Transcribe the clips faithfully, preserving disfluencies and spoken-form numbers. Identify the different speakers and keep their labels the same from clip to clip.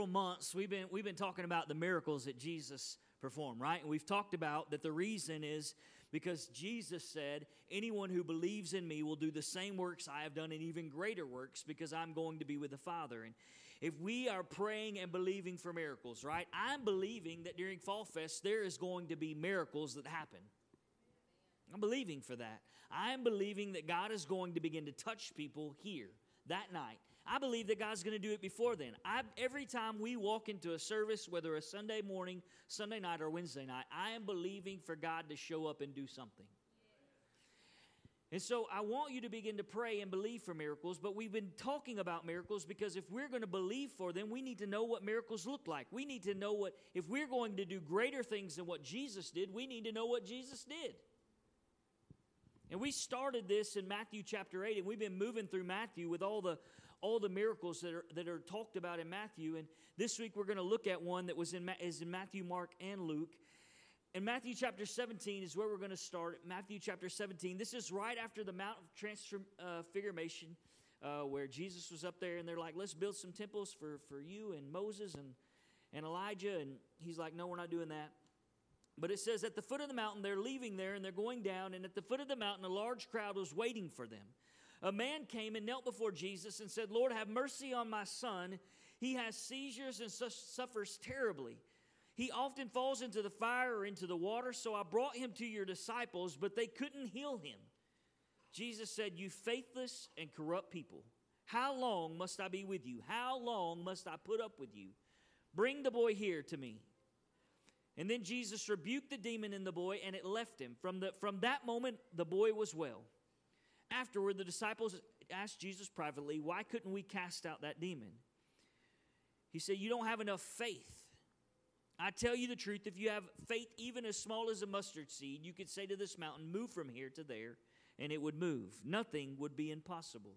Speaker 1: Months we've been we've been talking about the miracles that Jesus performed, right? And we've talked about that the reason is because Jesus said, anyone who believes in me will do the same works I have done and even greater works because I'm going to be with the Father. And if we are praying and believing for miracles, right? I'm believing that during Fall Fest there is going to be miracles that happen. I'm believing for that. I'm believing that God is going to begin to touch people here that night. I believe that God's going to do it before then. I, every time we walk into a service, whether a Sunday morning, Sunday night, or Wednesday night, I am believing for God to show up and do something. And so I want you to begin to pray and believe for miracles, but we've been talking about miracles because if we're going to believe for them, we need to know what miracles look like. We need to know what, if we're going to do greater things than what Jesus did, we need to know what Jesus did. And we started this in Matthew chapter eight, and we've been moving through Matthew with all the all the miracles that are that are talked about in Matthew. And this week we're going to look at one that was in is in Matthew, Mark, and Luke. And Matthew chapter seventeen is where we're going to start. Matthew chapter seventeen. This is right after the Mount of Transfiguration, uh, where Jesus was up there, and they're like, "Let's build some temples for for you and Moses and and Elijah." And he's like, "No, we're not doing that." But it says at the foot of the mountain, they're leaving there, and they're going down. And at the foot of the mountain, a large crowd was waiting for them. A man came and knelt before Jesus and said, "Lord, have mercy on my son. He has seizures and su- suffers terribly. He often falls into the fire or into the water, so I brought him to your disciples, but they couldn't heal him." Jesus said, "You faithless and corrupt people, how long must I be with you? How long must I put up with you? Bring the boy here to me." And then Jesus rebuked the demon in the boy, and it left him. From, the, from that moment, the boy was well. Afterward, the disciples asked Jesus privately, "Why couldn't we cast out that demon?" He said, "You don't have enough faith. I tell you the truth, if you have faith even as small as a mustard seed, you could say to this mountain, 'Move from here to there,' and it would move. Nothing would be impossible."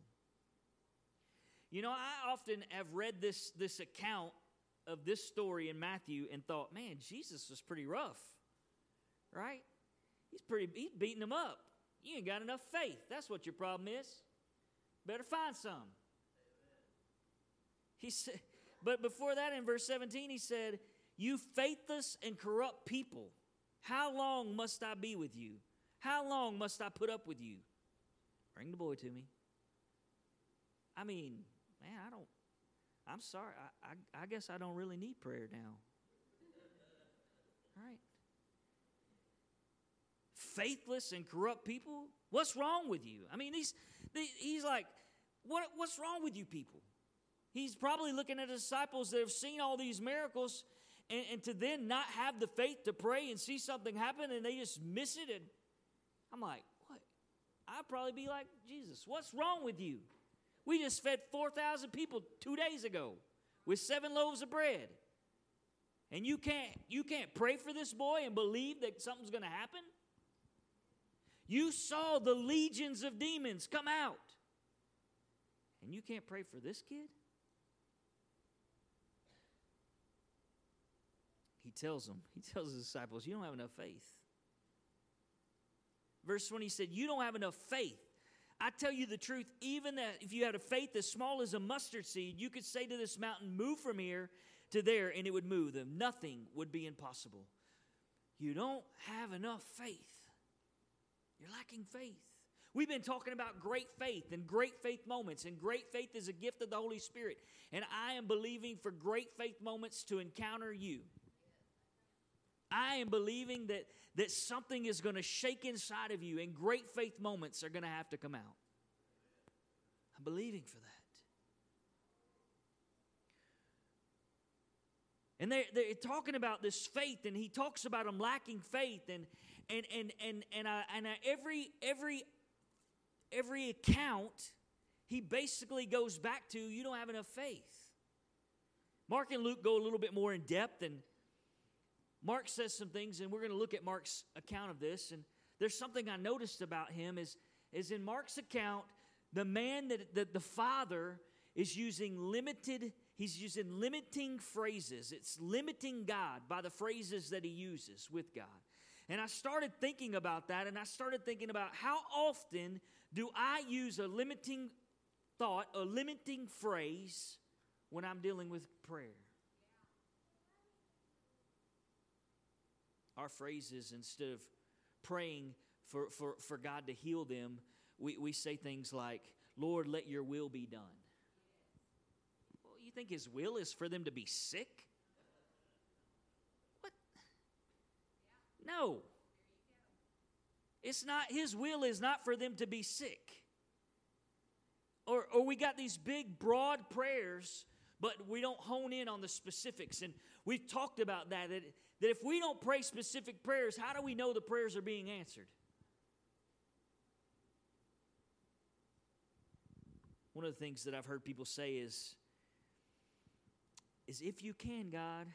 Speaker 1: You know, I often have read this, this account of this story in Matthew and thought, man, Jesus was pretty rough, right? He's pretty, he's beating them up. You ain't got enough faith. That's what your problem is. Better find some. He said, but before that, in verse seventeen, he said, "You faithless and corrupt people, how long must I be with you? How long must I put up with you? Bring the boy to me." I mean, man, I don't, I'm sorry. I, I, I guess I don't really need prayer now. Right? Faithless and corrupt people? What's wrong with you? I mean, he's, he's like, what, what's wrong with you people? He's probably looking at the disciples that have seen all these miracles, and, and to then not have the faith to pray and see something happen, and they just miss it. And I'm like, what? I'd probably be like, Jesus, what's wrong with you? We just fed four thousand people two days ago with seven loaves of bread. And you can't, you can't pray for this boy and believe that something's going to happen? You saw the legions of demons come out. And you can't pray for this kid? He tells them, he tells his disciples, you don't have enough faith. Verse twenty said, you don't have enough faith. I tell you the truth, even that if you had a faith as small as a mustard seed, you could say to this mountain, move from here to there, and it would move them. Nothing would be impossible. You don't have enough faith. You're lacking faith. We've been talking about great faith and great faith moments, and great faith is a gift of the Holy Spirit. And I am believing for great faith moments to encounter you. I am believing that, that something is going to shake inside of you, and great faith moments are going to have to come out. I'm believing for that. And they're, they're talking about this faith, and he talks about them lacking faith, and and and and and, I, and I, every every every account, he basically goes back to you don't have enough faith. Mark and Luke go a little bit more in depth, and Mark says some things, and we're going to look at Mark's account of this. And there's something I noticed about him is, is in Mark's account, the man that, that the father is using limited, he's using limiting phrases. It's limiting God by the phrases that he uses with God. And I started thinking about that, and I started thinking about how often do I use a limiting thought, a limiting phrase when I'm dealing with prayer. our phrases, instead of praying for, for, for God to heal them, we, we say things like, Lord, let your will be done. Well, you think his will is for them to be sick? What? No. It's not, his will is not for them to be sick. Or, or we got these big, broad prayers, but we don't hone in on the specifics. And we've talked about that, that, that if we don't pray specific prayers, how do we know the prayers are being answered? One of the things that I've heard people say is, is if you can, God,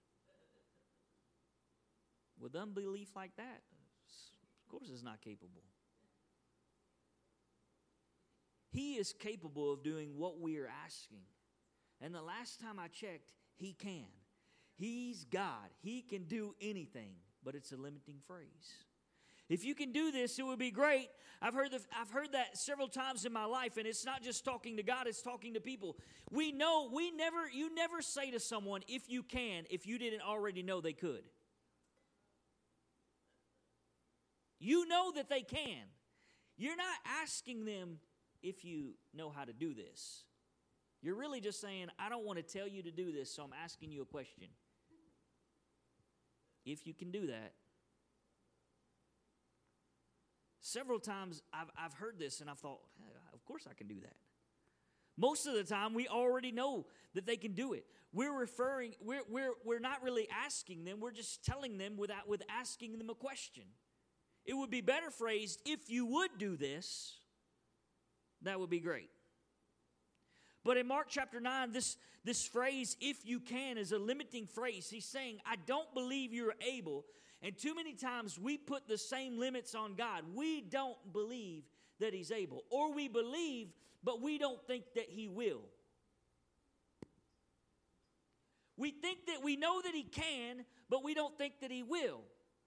Speaker 1: with unbelief like that, of course it's not capable. He is capable of doing what we are asking. And the last time I checked, he can. He's God. He can do anything, but it's a limiting phrase. If you can do this, it would be great. I've heard, the, I've heard that several times in my life, and it's not just talking to God, it's talking to people. We know, we never, you never say to someone, if you can, if you didn't already know they could. You know that they can. You're not asking them if you know how to do this. You're really just saying, I don't want to tell you to do this, so I'm asking you a question. If you can do that. Several times I've, I've heard this and I've thought, hey, of course I can do that. Most of the time we already know that they can do it. We're referring, we're, we're, we're not really asking them, we're just telling them without with asking them a question. It would be better phrased, if you would do this, that would be great. But in Mark chapter nine, this, this phrase, if you can, is a limiting phrase. He's saying, I don't believe you're able. And too many times we put the same limits on God. We don't believe that he's able. Or we believe, but we don't think that he will. We think that we know that he can, but we don't think that he will.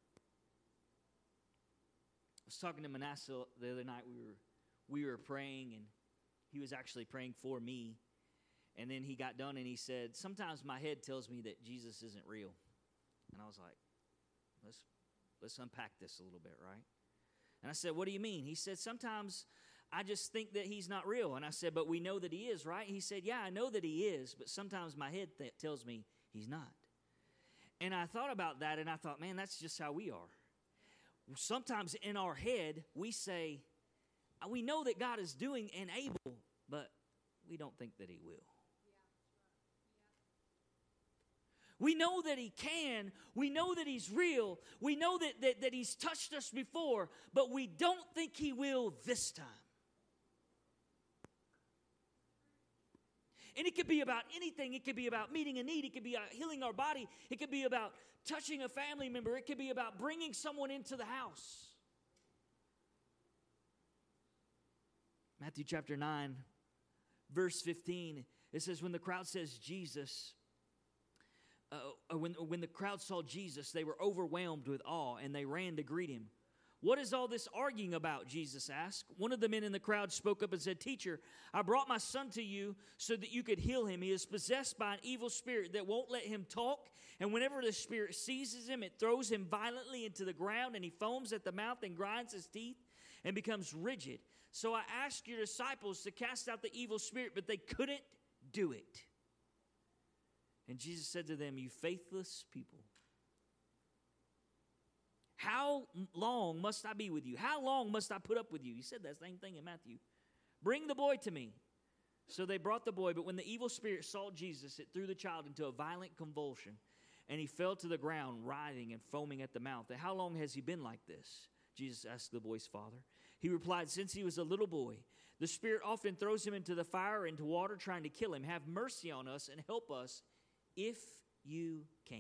Speaker 1: I was talking to Manasseh the other night. We were we were praying, and he was actually praying for me. And then he got done, and he said, sometimes my head tells me that Jesus isn't real. And I was like, let's let's unpack this a little bit, right? And I said, what do you mean? He said, sometimes I just think that he's not real. And I said, but we know that he is, right? He said, yeah, I know that he is, but sometimes my head th- tells me he's not. And I thought about that, and I thought, man, that's just how we are. Sometimes in our head, we say, we know that God is doing and able, but we don't think that he will. We know that he can. We know that he's real. We know that, that, that he's touched us before, but we don't think he will this time. And it could be about anything. It could be about meeting a need. It could be about healing our body. It could be about touching a family member. It could be about bringing someone into the house. Matthew chapter nine, verse fifteen, it says, when the crowd says Jesus, uh, when, when the crowd saw Jesus, they were overwhelmed with awe, and they ran to greet him. What is all this arguing about? Jesus asked. One of the men in the crowd spoke up and said, Teacher, I brought my son to you so that you could heal him. He is possessed by an evil spirit that won't let him talk. And whenever the spirit seizes him, it throws him violently into the ground, and he foams at the mouth and grinds his teeth and becomes rigid. So I asked your disciples to cast out the evil spirit, but they couldn't do it. And Jesus said to them, you faithless people, how long must I be with you? How long must I put up with you? He said that same thing in Matthew. Bring the boy to me. So they brought the boy, but when the evil spirit saw Jesus, it threw the child into a violent convulsion, and he fell to the ground, writhing and foaming at the mouth. And how long has he been like this? Jesus asked the boy's father. He replied, since he was a little boy. The spirit often throws him into the fire, into water, trying to kill him. Have mercy on us and help us if you can.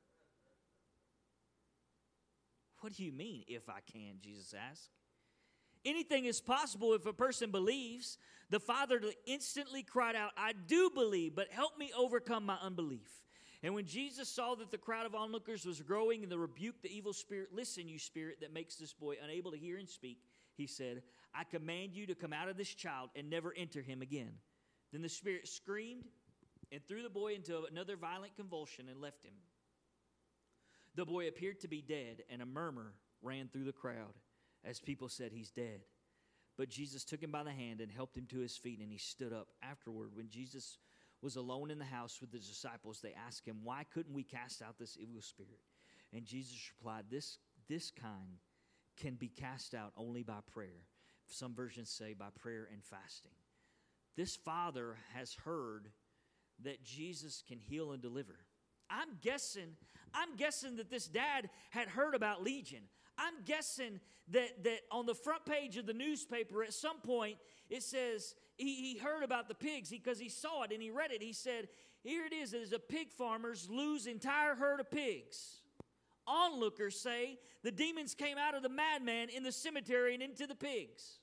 Speaker 1: What do you mean, if I can? Jesus asked. Anything is possible if a person believes. The father instantly cried out, I do believe, but help me overcome my unbelief. And when Jesus saw that the crowd of onlookers was growing and the rebuked the evil spirit, listen, you spirit that makes this boy unable to hear and speak, he said, I command you to come out of this child and never enter him again. Then the spirit screamed and threw the boy into another violent convulsion and left him. The boy appeared to be dead, and a murmur ran through the crowd as people said, he's dead. But Jesus took him by the hand and helped him to his feet, and he stood up. Afterward, when Jesus was alone in the house with the disciples, they asked him, why couldn't we cast out this evil spirit? And Jesus replied, this, this kind can be cast out only by prayer. Some versions say by prayer and fasting. This father has heard that Jesus can heal and deliver. I'm guessing, I'm guessing that this dad had heard about Legion. I'm guessing that, that on the front page of the newspaper at some point it says he, he heard about the pigs because he saw it and he read it. He said, here it is, there's a pig farmers lose entire herd of pigs. Onlookers say the demons came out of the madman in the cemetery and into the pigs.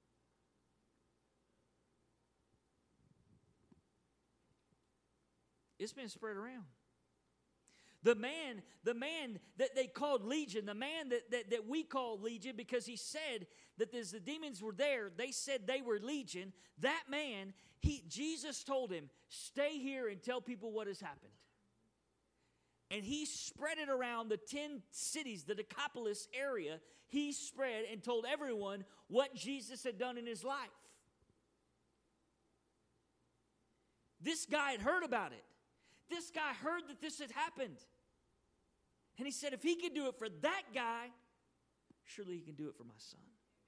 Speaker 1: It's been spread around. The man, the man that they called Legion, the man that, that, that we call Legion because he said that as the demons were there, they said they were Legion. That man, he Jesus told him, stay here and tell people what has happened. And he spread it around the ten cities, the Decapolis area. He spread and told everyone what Jesus had done in his life. This guy had heard about it. This guy heard that this had happened. And he said, if he can do it for that guy, surely he can do it for my son.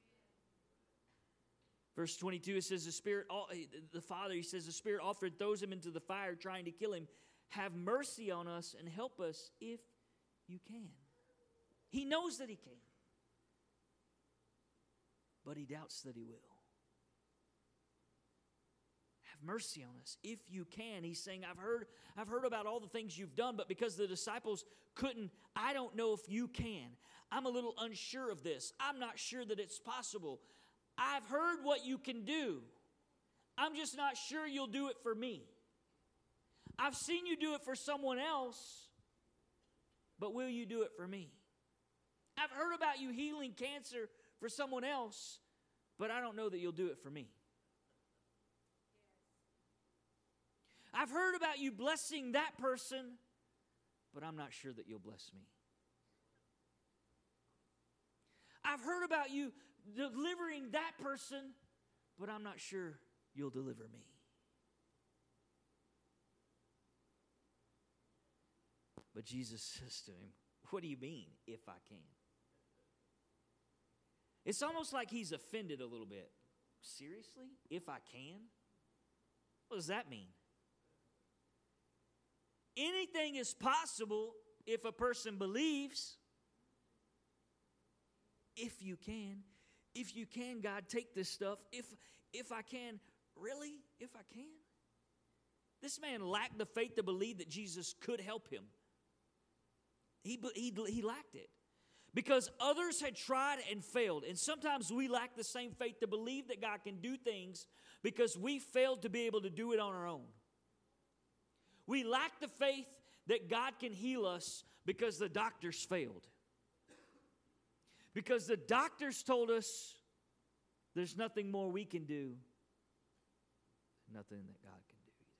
Speaker 1: Verse twenty-two, it says, the Spirit, the Father, he says, the Spirit offered, throws him into the fire, trying to kill him. Have mercy on us and help us if you can. He knows that he can. But he doubts that he will. Have mercy on us if you can. He's saying, I've heard, I've heard about all the things you've done, but because the disciples couldn't, I don't know if you can. I'm a little unsure of this. I'm not sure that it's possible. I've heard what you can do. I'm just not sure you'll do it for me. I've seen you do it for someone else, but will you do it for me? I've heard about you healing cancer for someone else, but I don't know that you'll do it for me. I've heard about you blessing that person, but I'm not sure that you'll bless me. I've heard about you delivering that person, but I'm not sure you'll deliver me. But Jesus says to him, what do you mean, if I can? It's almost like he's offended a little bit. Seriously? If I can? What does that mean? Anything is possible if a person believes. If you can. If you can, God, take this stuff. If, if I can. Really? If I can? This man lacked the faith to believe that Jesus could help him. He, he, he lacked it. Because others had tried and failed. And sometimes we lack the same faith to believe that God can do things because we failed to be able to do it on our own. We lack the faith that God can heal us because the doctors failed. Because the doctors told us there's nothing more we can do. Nothing that God can do.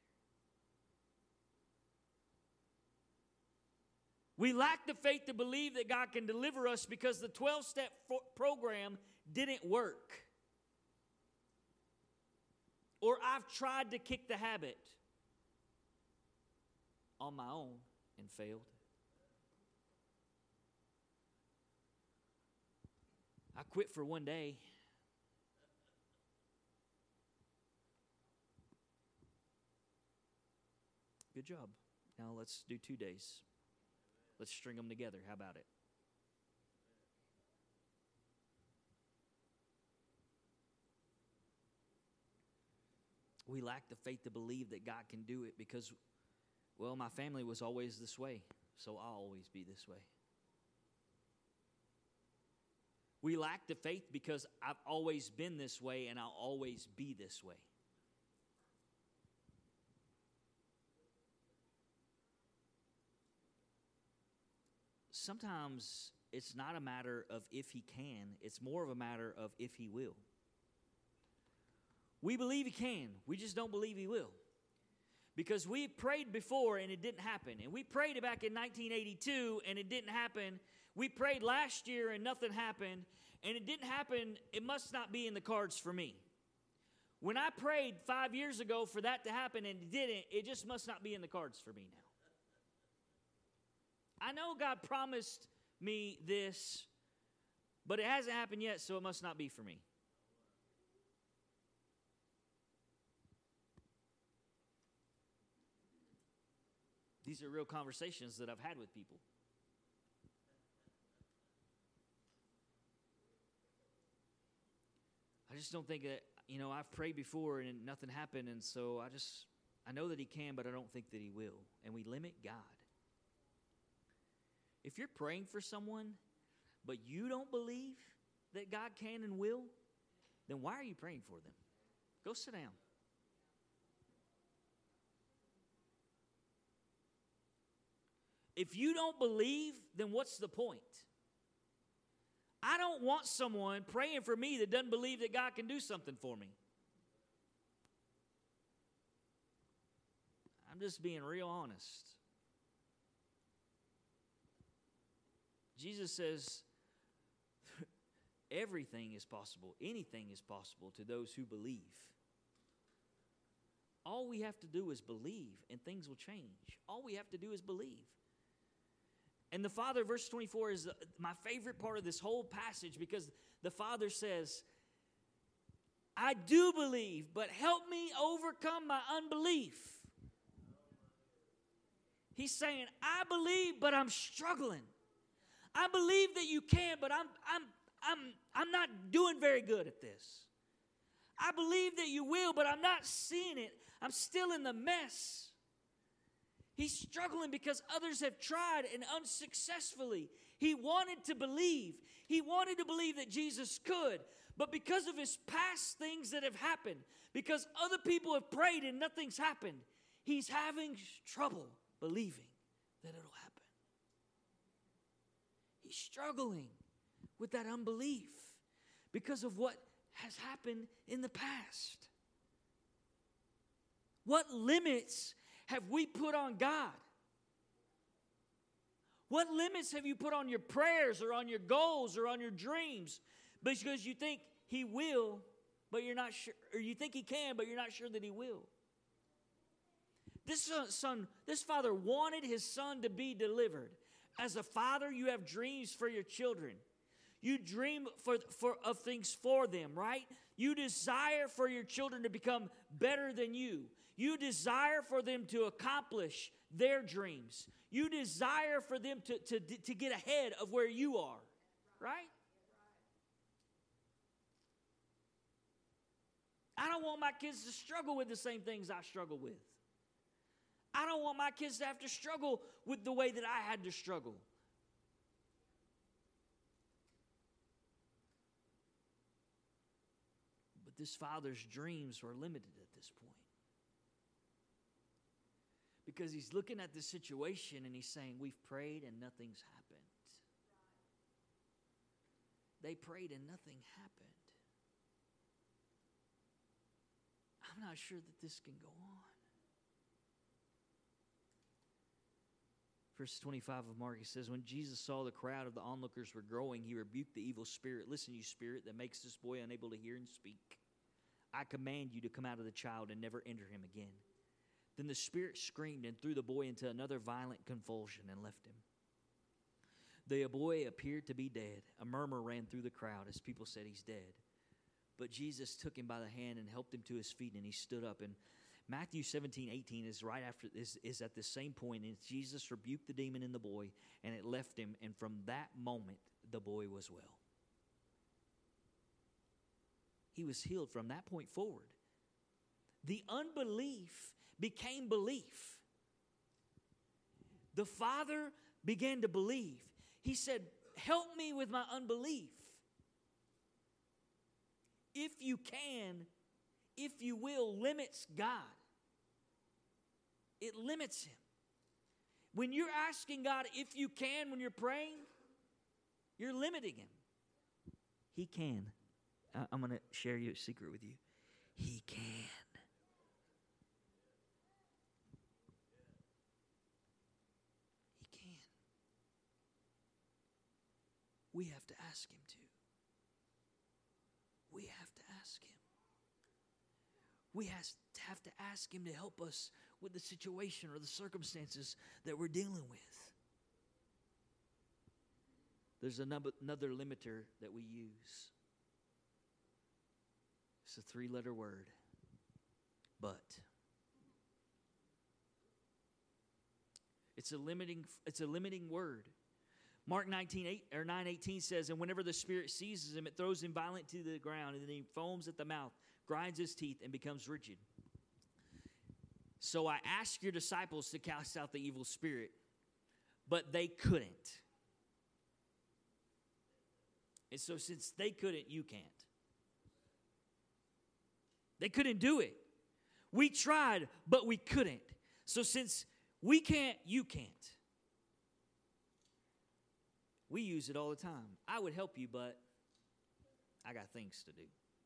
Speaker 1: We lack the faith to believe that God can deliver us because the twelve-step fo- program didn't work. Or I've tried to kick the habit on my own and failed. I quit for one day. Good job. Now let's do two days. Let's string them together. How about it? We lack the faith to believe that God can do it because, well, my family was always this way, so I'll always be this way. We lack the faith because I've always been this way and I'll always be this way. Sometimes it's not a matter of if he can, it's more of a matter of if he will. We believe he can, we just don't believe he will. Because we prayed before and it didn't happen. And we prayed back in nineteen eighty-two and it didn't happen. We prayed last year and nothing happened. And it didn't happen. It must not be in the cards for me. When I prayed five years ago for that to happen and it didn't, it just must not be in the cards for me now. I know God promised me this, but it hasn't happened yet, so it must not be for me. These are real conversations that I've had with people. I just don't think that, you know, I've prayed before and nothing happened, and so I just, I know that He can, but I don't think that He will. And we limit God. If you're praying for someone, but you don't believe that God can and will, then why are you praying for them? Go sit down. If you don't believe, then what's the point? I don't want someone praying for me that doesn't believe that God can do something for me. I'm just being real honest. Jesus says, everything is possible. Anything is possible to those who believe. All we have to do is believe, and things will change. All we have to do is believe. And the Father, verse twenty-four, is my favorite part of this whole passage, because the Father says, I do believe, but help me overcome my unbelief. He's saying, I believe, but I'm struggling. I believe that you can, but I'm, I'm, I'm, I'm not doing very good at this. I believe that you will, but I'm not seeing it. I'm still in the mess. He's struggling because others have tried and unsuccessfully. He wanted to believe. He wanted to believe that Jesus could. But because of his past things that have happened, because other people have prayed and nothing's happened, he's having trouble believing that it'll happen. He's struggling with that unbelief because of what has happened in the past. What limits have we put on God? What limits have you put on your prayers or on your goals or on your dreams? Because you think he will, but you're not sure, or you think he can, but you're not sure that he will. This son, this father wanted his son to be delivered. As a father, you have dreams for your children. You dream for, for of things for them, right? You desire for your children to become better than you. You desire for them to accomplish their dreams. You desire for them to, to, to get ahead of where you are, right? I don't want my kids to struggle with the same things I struggle with. I don't want my kids to have to struggle with the way that I had to struggle. But this father's dreams were limited at this point. Because he's looking at the situation and he's saying, we've prayed and nothing's happened. They prayed and nothing happened. I'm not sure that this can go on. Verse twenty-five of Mark, he says, when Jesus saw the crowd of the onlookers were growing, he rebuked the evil spirit. Listen, you spirit that makes this boy unable to hear and speak. I command you to come out of the child and never enter him again. Then the spirit screamed and threw the boy into another violent convulsion and left him. The boy appeared to be dead. A murmur ran through the crowd as people said, he's dead. But Jesus took him by the hand and helped him to his feet, and he stood up. And Matthew seventeen, eighteen is right after this, is at the same point, and Jesus rebuked the demon in the boy, and it left him, and from that moment the boy was well. He was healed from that point forward. The unbelief became belief. The father began to believe. He said, help me with my unbelief. If you can, if you will, limits God. It limits him. When you're asking God if you can when you're praying, you're limiting him. He can. I'm going to share you a secret with you. He can. we have to ask Him to. We have to ask Him. We has, have to ask Him to help us with the situation or the circumstances that we're dealing with. There's another, another limiter that we use. It's a three-letter word. But. It's a limiting, it's a limiting word. Mark nineteen, eight, or nine eighteen says, and whenever the Spirit seizes him, it throws him violently to the ground, and then he foams at the mouth, grinds his teeth, and becomes rigid. So I asked your disciples to cast out the evil spirit, but they couldn't. And so since they couldn't, you can't. They couldn't do it. We tried, but we couldn't. So since we can't, you can't. We use it all the time. I would help you, but I got things to do.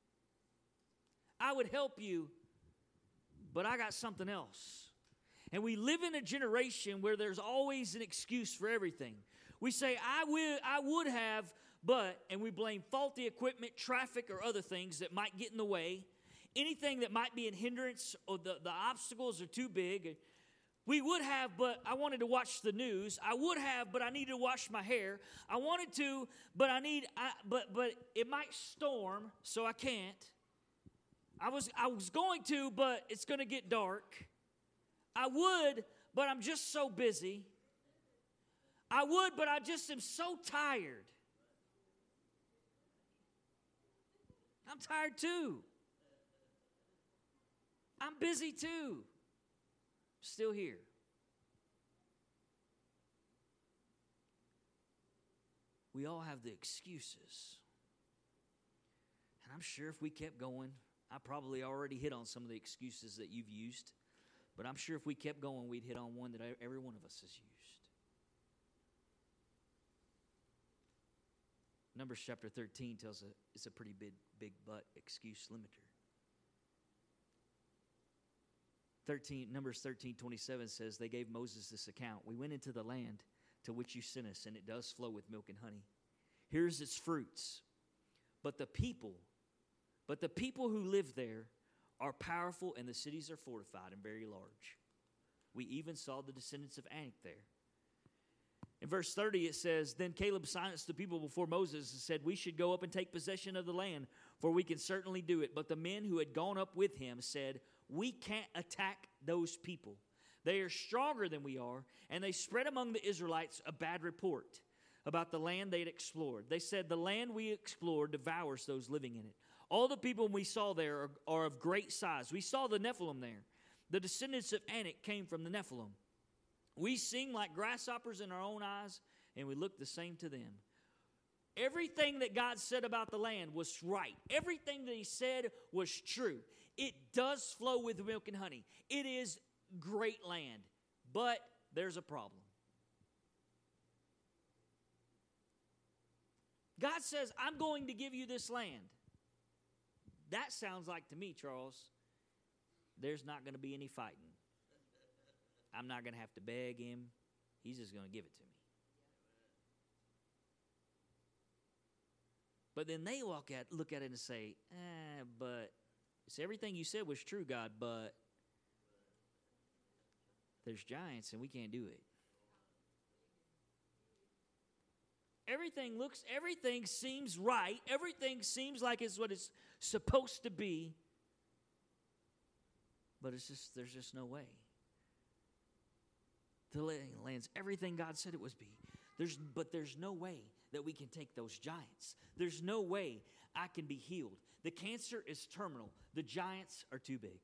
Speaker 1: I would help you, but I got something else. And we live in a generation where there's always an excuse for everything. We say, I will, I would have, but, and we blame faulty equipment, traffic, or other things that might get in the way. Anything that might be a hindrance or the, the obstacles are too big. We would have, but I wanted to watch the news. I would have, but I needed to wash my hair. I wanted to, but I need, I, but but it might storm, so I can't. I was I was going to, but it's going to get dark. I would, but I'm just so busy. I would, but I just am so tired. I'm tired too. I'm busy too. Still here. We all have the excuses. And I'm sure if we kept going, I probably already hit on some of the excuses that you've used. But I'm sure if we kept going, we'd hit on one that every one of us has used. Numbers chapter thirteen tells us it's a pretty big, big butt excuse limiter. thirteen, Numbers thirteen twenty-seven says, they gave Moses this account. We went into the land to which you sent us, and it does flow with milk and honey. Here's its fruits. But the people, but the people who live there are powerful, and the cities are fortified and very large. We even saw the descendants of Anak there. In verse thirty it says, then Caleb silenced the people before Moses and said, we should go up and take possession of the land, for we can certainly do it. But the men who had gone up with him said, we can't attack those people. They are stronger than we are, and they spread among the Israelites a bad report about the land they'd explored. They said, the land we explored devours those living in it. All the people we saw there are, are of great size. We saw the Nephilim there. The descendants of Anak came from the Nephilim. We seem like grasshoppers in our own eyes, and we look the same to them. Everything that God said about the land was right. Everything that he said was true. It does flow with milk and honey. It is great land, but there's a problem. God says, I'm going to give you this land. That sounds like to me, Charles, there's not going to be any fighting. I'm not going to have to beg him. He's just going to give it to me. But then they walk at, look at it and say, eh, but it's everything you said was true, God, but there's giants and we can't do it. Everything looks, everything seems right. Everything seems like it's what it's supposed to be. But it's just, there's just no way. The land's everything God said it was be. There's, but there's no way that we can take those giants. There's no way I can be healed. The cancer is terminal. The giants are too big.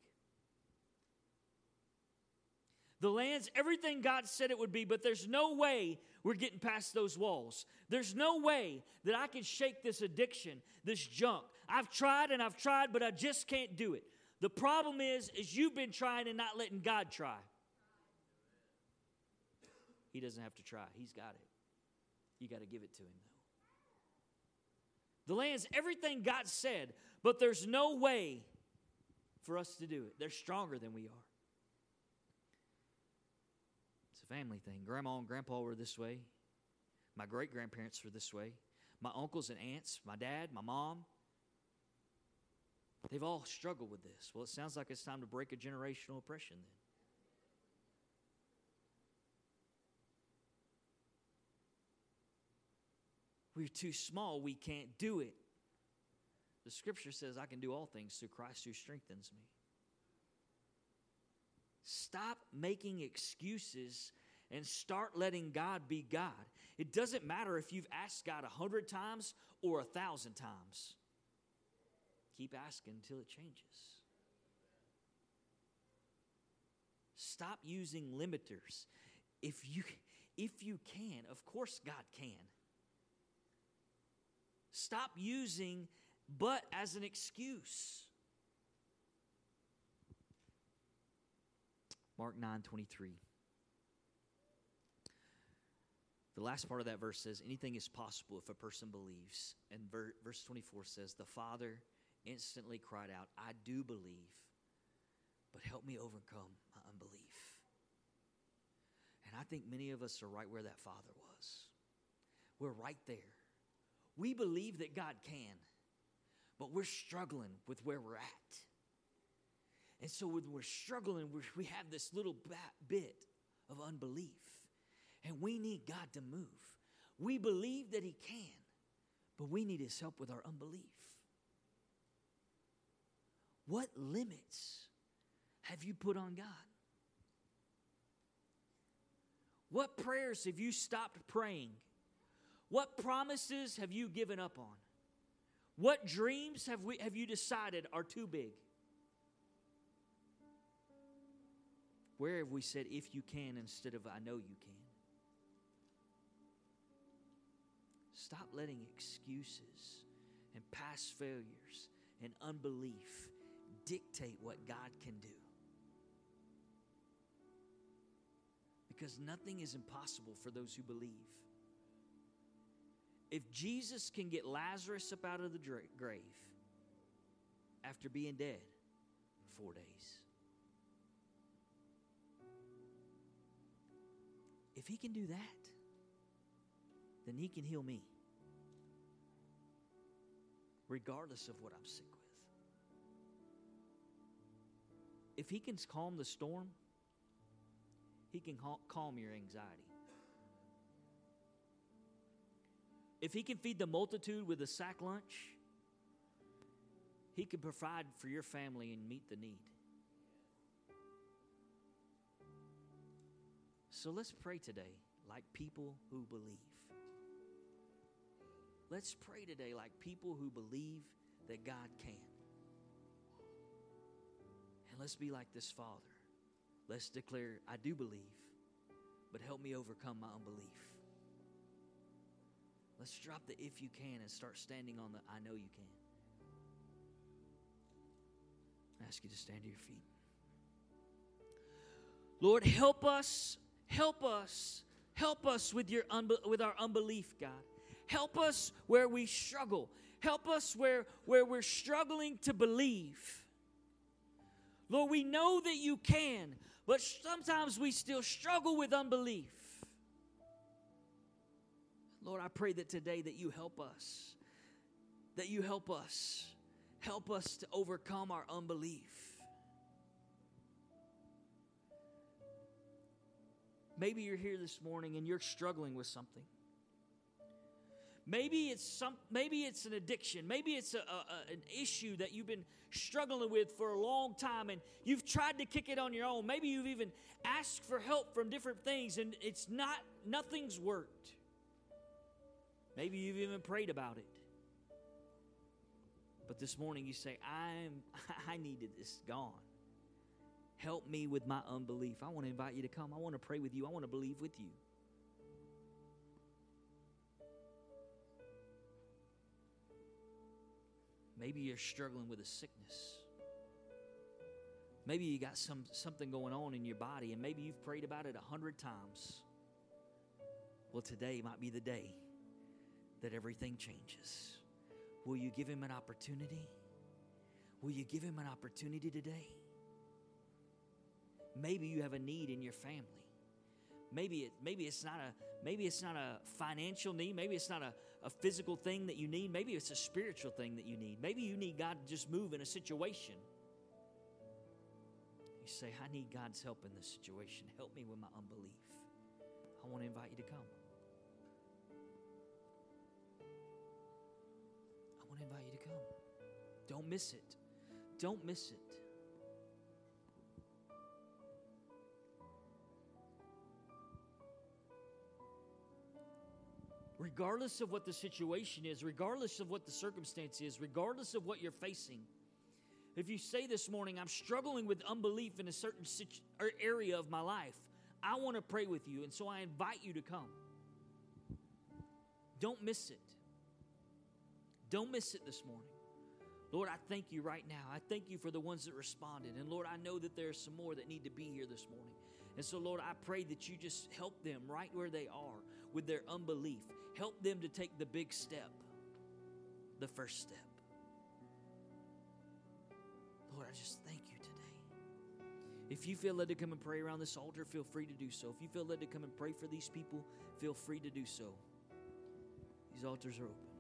Speaker 1: The land's everything God said it would be, but there's no way we're getting past those walls. There's no way that I can shake this addiction, this junk. I've tried and I've tried, but I just can't do it. The problem is, is you've been trying and not letting God try. He doesn't have to try. He's got it. You got to give it to him, though. The land's everything God said, but there's no way for us to do it. They're stronger than we are. It's a family thing. Grandma and Grandpa were this way. My great-grandparents were this way. my uncles and aunts, my dad, my mom, they've all struggled with this. Well, it sounds like it's time to break a generational oppression then. We're too small. We can't do it. The scripture says I can do all things through Christ who strengthens me. Stop making excuses and start letting God be God. It doesn't matter if you've asked God a hundred times or a thousand times. Keep asking until it changes. Stop using limiters. If you, if you can, of course God can. Stop using but as an excuse. Mark nine twenty-three. The last part of that verse says, anything is possible if a person believes. And ver- verse twenty-four says, the Father instantly cried out, I do believe, but help me overcome my unbelief. And I think many of us are right where that Father was. We're right there. We believe that God can, but we're struggling with where we're at. And so when we're struggling, we're, we have this little bit of unbelief. And we need God to move. We believe that He can, but we need His help with our unbelief. What limits have you put on God? What prayers have you stopped praying? What promises have you given up on? What dreams have we have you decided are too big? Where have we said, if you can, instead of I know you can? Stop letting excuses and past failures and unbelief dictate what God can do. Because nothing is impossible for those who believe. If Jesus can get Lazarus up out of the grave after being dead for four days, if He can do that, then He can heal me, regardless of what I'm sick with. If He can calm the storm, He can calm your anxiety. If He can feed the multitude with a sack lunch, He can provide for your family and meet the need. So let's pray today like people who believe. Let's pray today like people who believe that God can. And let's be like this Father. Let's declare, I do believe, but help me overcome my unbelief. Let's drop the if you can and start standing on the I know you can. I ask you to stand to your feet. Lord, help us, help us, help us with your unbe- with our unbelief, God. Help us where we struggle. Help us where, where we're struggling to believe. Lord, we know that you can, but sometimes we still struggle with unbelief. Lord, I pray that today that you help us, that you help us, help us to overcome our unbelief. Maybe you're here this morning and you're struggling with something. Maybe it's some. Maybe it's an addiction. Maybe it's a, a, an issue that you've been struggling with for a long time, and you've tried to kick it on your own. Maybe you've even asked for help from different things, and it's not. Nothing's worked. Maybe you've even prayed about it. But this morning you say, I'm. I needed this gone. Help me with my unbelief. I want to invite you to come. I want to pray with you. I want to believe with you. Maybe you're struggling with a sickness. Maybe you got some something going on in your body, and maybe you've prayed about it a hundred times. Well, today might be the day that everything changes. Will you give Him an opportunity? Will you give Him an opportunity today? Maybe you have a need in your family. Maybe it maybe it's not a maybe it's not a financial need. Maybe it's not a, a physical thing that you need. Maybe it's a spiritual thing that you need. Maybe you need God to just move in a situation. You say, I need God's help in this situation. Help me with my unbelief. I want to invite you to come. I want to invite you to come. Don't miss it. Don't miss it. Regardless of what the situation is, regardless of what the circumstance is, regardless of what you're facing, if you say this morning, I'm struggling with unbelief in a certain situ- or area of my life, I want to pray with you, and so I invite you to come. Don't miss it. Don't miss it this morning. Lord, I thank you right now. I thank you for the ones that responded. And Lord, I know that there are some more that need to be here this morning. And so, Lord, I pray that you just help them right where they are with their unbelief. Help them to take the big step, the first step. Lord, I just thank you today. If you feel led to come and pray around this altar, feel free to do so. If you feel led to come and pray for these people, feel free to do so. These altars are open.